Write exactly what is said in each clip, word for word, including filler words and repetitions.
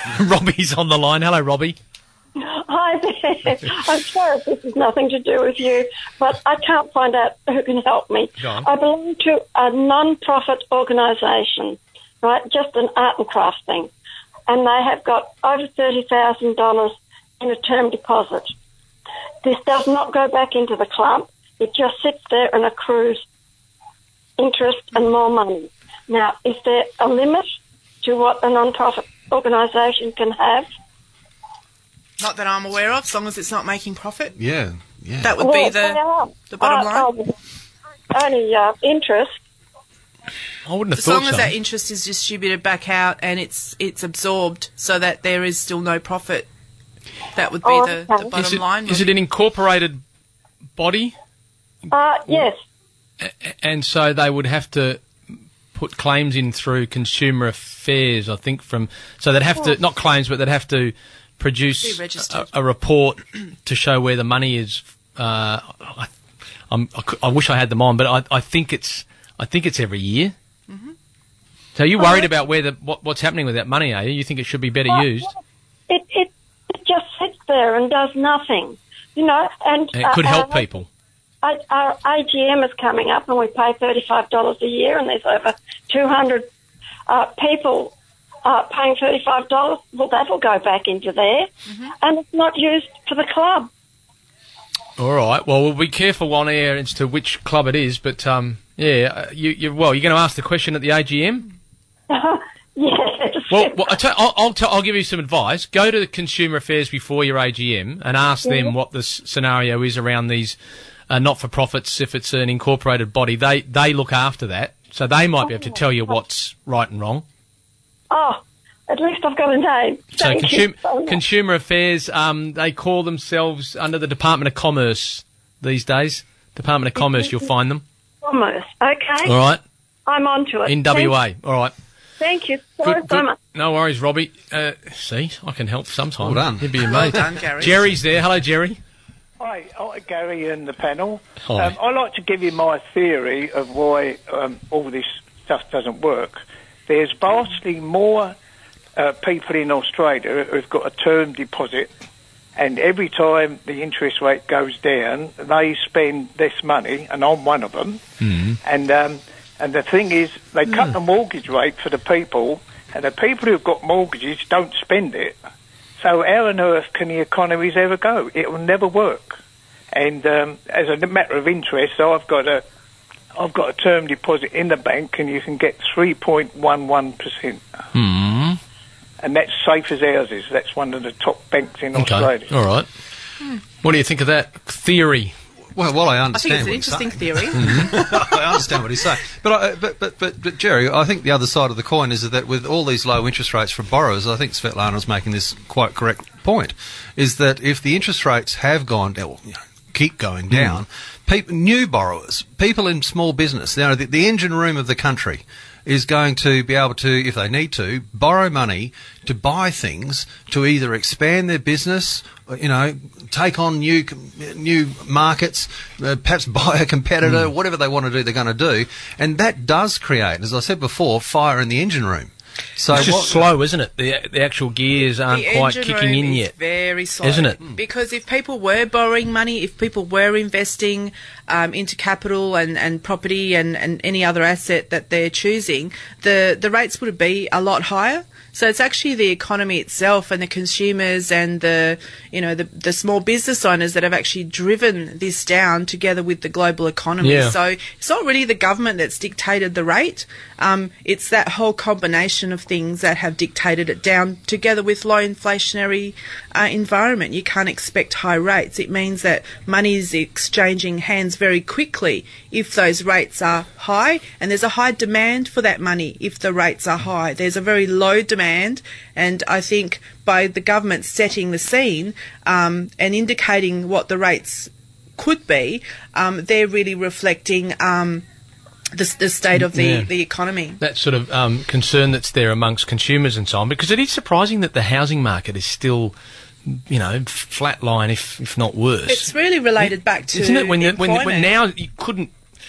Robbie's on the line. Hello, Robbie. Hi there. I'm sorry if this has nothing to do with you, but I can't find out who can help me. Go on. I belong to a non-profit organisation, right, just an art and craft thing, and they have got over thirty thousand dollars in a term deposit. This does not go back into the club. It just sits there and accrues interest and more money. Now, is there a limit to what a non-profit organisation can have? Not that I'm aware of, as long as it's not making profit. Yeah, yeah. That would well, be the, the bottom uh, line. Uh, only uh, interest. I wouldn't have As thought long so. as that interest is distributed back out and it's it's absorbed so that there is still no profit, that would be Oh, the, okay. the bottom is it, line. is it an incorporated body? Uh, yes. A- And so they would have to put claims in through Consumer Affairs, I think, from... So they'd have to... Not claims, but they'd have to produce Be a, registered. a report to show where the money is. Uh, I, I'm, I, cou- I wish I had them on, but I, I think it's I think it's every year. Mm-hmm. So are you worried about where the what, what's happening with that money, are you? You think it should be better Well, used? It, it it just sits there and does nothing, you know. And And it could help our, people. Our, our A G M is coming up, and we pay thirty-five dollars a year, and there's over two hundred uh, people uh, paying thirty-five dollars. Well, that'll go back into there, Mm-hmm. and it's not used for the club. All right. Well, we'll be careful on air as to which club it is, but um, yeah, uh, you, you well, you're going to ask the question at the A G M. Yes. Well, well I tell, I'll, I'll, tell, I'll give you some advice. Go to the Consumer Affairs before your A G M and ask Yeah. them what the s- scenario is around these uh, not-for-profits. If it's an incorporated body, they they look after that, so they might be able to tell you what's right and wrong. Oh, at least I've got a name. So, Thank you consum- so much. Consumer Affairs, um, they call themselves under the Department of Commerce these days. Department of Commerce, you'll find them. Commerce. Okay. All right, I'm on to it. in W A. All right. Thank you so, Good, so good. much. No worries, Robbie. Uh, see, I can help sometime. Well done. You'd be Well amazed. done, Gary. Jerry's there. Hello, Jerry. Hi, hi, Gary and the panel. Hi. Um, I'd like to give you my theory of why um, all this stuff doesn't work. There's vastly more uh, people in Australia who've got a term deposit, and every time the interest rate goes down, they spend less money, and I'm one of them. Mm. And um, and the thing is, they cut the mortgage rate for the people, and the people who've got mortgages don't spend it. So how on earth can the economies ever go? It will never work. And um, as a matter of interest, I've got a I've got a term deposit in the bank, and you can get three point one one percent. Hmm. And that's safe as ours is. That's one of the top banks in Okay. Australia. All right. What do you think of that theory? Well, well, I I understand. think it's an what he's interesting saying. theory. I understand what he's saying, but, I, but but but but Jerry, I think the other side of the coin is that with all these low interest rates for borrowers, I think Svetlana was making this quite correct point, is that if the interest rates have gone down, well, you know, keep going down, peop new borrowers, people in small business, you know, the, the engine room of the country is going to be able to, if they need to, borrow money to buy things to either expand their business, you know, take on new new markets, uh, perhaps buy a competitor, whatever they want to do, they're going to do. And that does create, as I said before, fire in the engine room. So It's just what- slow, isn't it? The the actual gears aren't The quite engine kicking room in is yet, very slow, isn't it? Because if people were borrowing money, if people were investing um, into capital and, and property and, and any other asset that they're choosing, the, the rates would be a lot higher. So it's actually the economy itself and the consumers and the, you know, the, the small business owners that have actually driven this down together with the global economy. Yeah. So it's not really the government that's dictated the rate. Um, it's that whole combination of things that have dictated it down together with low inflationary uh, environment. You can't expect high rates. It means that money is exchanging hands very quickly if those rates are high, and there's a high demand for that money if the rates are high. There's a very low demand, and I think by the government setting the scene um, and indicating what the rates could be, um, they're really reflecting um, the, the state of the, Yeah. the economy. That sort of um, concern that's there amongst consumers and so on, because it is surprising that the housing market is still, you know, flatline, if if not worse. It's really related back to Isn't it? When, you- when, when employment. now you couldn't,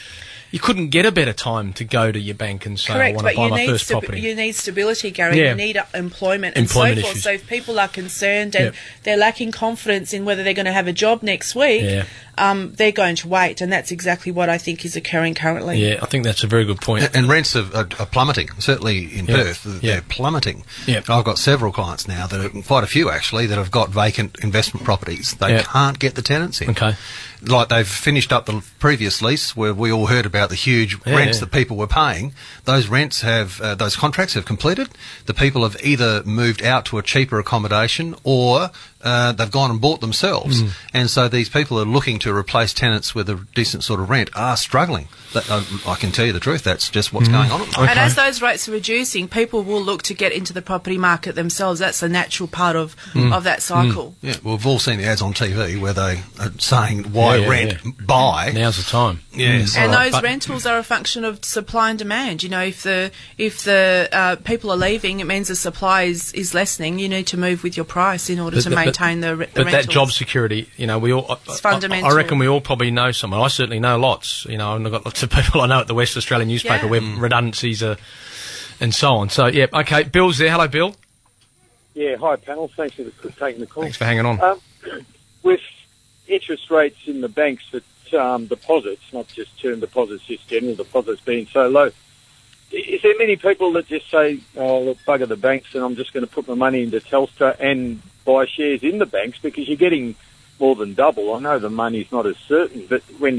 you couldn't get a better time to go to your bank and say, Correct, I want but to buy you my need, first stabi- property. you need stability, Gary. Yeah. You need uh, employment and Employment so forth. issues. So if people are concerned and Yep. they're lacking confidence in whether they're going to have a job next week, Yeah. um, they're going to wait, and that's exactly what I think is occurring currently. Yeah, I think that's a very good point. And, and rents are, are, are plummeting, certainly in Yeah. Perth. They're Yeah. plummeting. Yeah. I've got several clients now, that are, quite a few actually, that have got vacant investment properties. They Yeah. can't get the tenants in. Okay. Like they've finished up the previous lease where we all heard about the huge Yeah, rents yeah. that people were paying. Those rents have, uh, those contracts have completed. The people have either moved out to a cheaper accommodation or uh, they've gone and bought themselves. Mm. And so these people are looking to replace tenants with a decent sort of rent are struggling. That, uh, I can tell you the truth, that's just what's going on at the moment. And Okay. as those rates are reducing, people will look to get into the property market themselves. That's a natural part of, of that cycle. Yeah, well, we've all seen the ads on T V where they are saying why Yeah, yeah, rent, yeah. buy. Now's the time. Yes. And All right, those but- rentals are a function of supply and demand. You know, if the if the uh, people are leaving, it means the supply is, is lessening. You need to move with your price in order But- to but- maintain the, re- the But rentals. that job security, you know, we all. I- It's I- fundamental. I reckon we all probably know someone. I certainly know lots. You know, and I've got lots of people I know at the West Australian newspaper Yeah. where redundancies are, and so on. So yeah, okay. Bill's there. Hello, Bill. Yeah, hi panel. Thanks for the, taking the call. Thanks for hanging on. Um, with interest rates in the banks at um, deposits, not just term deposits, just general deposits being so low, is there many people that just say, oh, look, bugger the banks and I'm just going to put my money into Telstra and buy shares in the banks because you're getting more than double? I know the money's not as certain, but when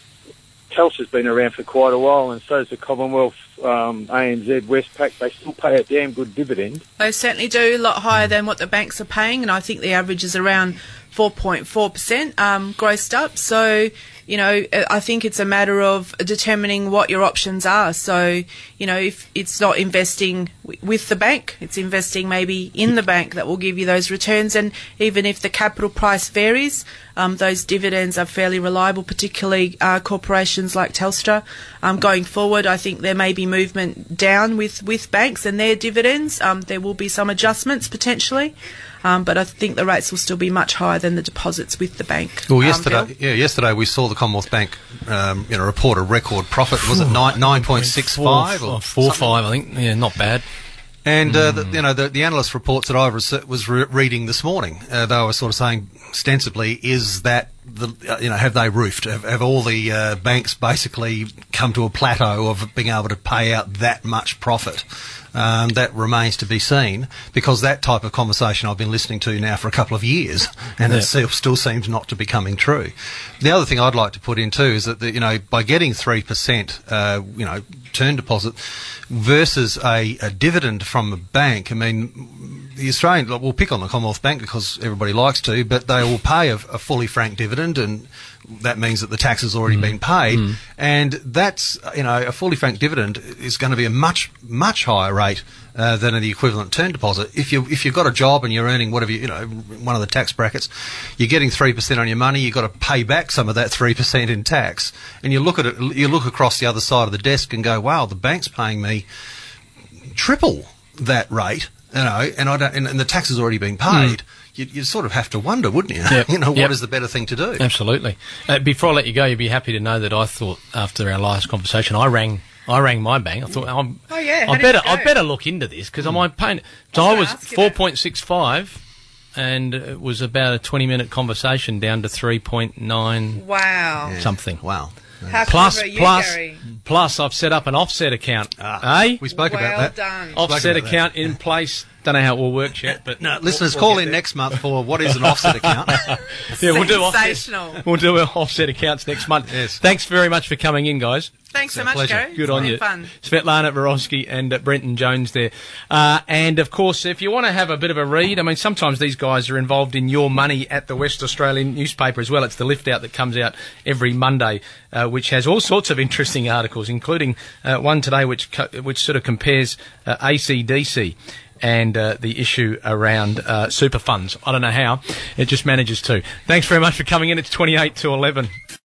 Telstra's been around for quite a while and so's the Commonwealth, um, A N Z, Westpac, they still pay a damn good dividend. They certainly do, a lot higher than what the banks are paying, and I think the average is around four point four percent um, grossed up. So, you know, I think it's a matter of determining what your options are. So, you know, if it's not investing w- with the bank, it's investing maybe in the bank that will give you those returns. And even if the capital price varies, um, those dividends are fairly reliable, particularly uh, corporations like Telstra. Um, going forward, I think there may be movement down with, with banks and their dividends. Um, there will be some adjustments potentially. Um, but I think the rates will still be much higher than the deposits with the bank. Well, Um, yesterday, Bill? yeah, yesterday we saw the Commonwealth Bank, um, you know, report a record profit. Was it nine nine point six five Four, or four something? five, I think. Yeah, not bad. And uh, the, you know, the, the analyst reports that I was, was re- reading this morning, uh, they were sort of saying, ostensibly, is that the uh, you know, have they roofed? Have, have all the uh, banks basically come to a plateau of being able to pay out that much profit? Um, that remains to be seen, because that type of conversation I've been listening to now for a couple of years, and Yeah. it still, still seems not to be coming true. The other thing I'd like to put in too is that the, you know, by getting three percent, uh, you know, term deposit versus a, a dividend from a bank, I mean, the Australian, we'll pick on the Commonwealth Bank because everybody likes to, but they will pay a, a fully franked dividend, and that means that the tax has already been paid, and that's, you know, a fully franked dividend is going to be a much, much higher rate uh, than the equivalent term deposit. If you if you've got a job and you're earning whatever you, you know, one of the tax brackets, you're getting three percent on your money. You've got to pay back some of that three percent in tax, and you look at it, you look across the other side of the desk and go, wow, the bank's paying me triple that rate, you know, and I don't, and, and the tax has already been paid. You, you sort of have to wonder, wouldn't you? Yep. You know, Yep. what is the better thing to do? Absolutely. Uh, before I let you go, you'd be happy to know that I thought after our last conversation, I rang. I rang my bank. I thought, I'm, Oh, yeah, how I did better, it go? I better look into this because I'm paying. So I I was was gonna ask you four that. point six five, and it was about a twenty minute conversation down to three point nine Wow. something. Wow. How Plus, clever are you, plus, Gary? plus, I've set up an offset account. Ah, eh? We spoke Well about that. done. Offset about that. account in place. Don't know how it will work yet, but No, listeners, call in next month for what is an offset account. yeah, we'll do offset. Sensational. We'll do our offset accounts next month. Yes. Thanks very much for coming in, guys. Thanks so It's a much, pleasure. Gary. Good It's on been you. Fun. Svetlana Vorosky and uh, Brenton Jones there. Uh, and, of course, if you want to have a bit of a read, I mean, sometimes these guys are involved in Your Money at the West Australian newspaper as well. It's the lift out that comes out every Monday, uh, which has all sorts of interesting articles, including uh, one today which co- which sort of compares uh, A C D C and uh, the issue around uh, super funds. I don't know how. It just manages to. Thanks very much for coming in. It's twenty-eight to eleven.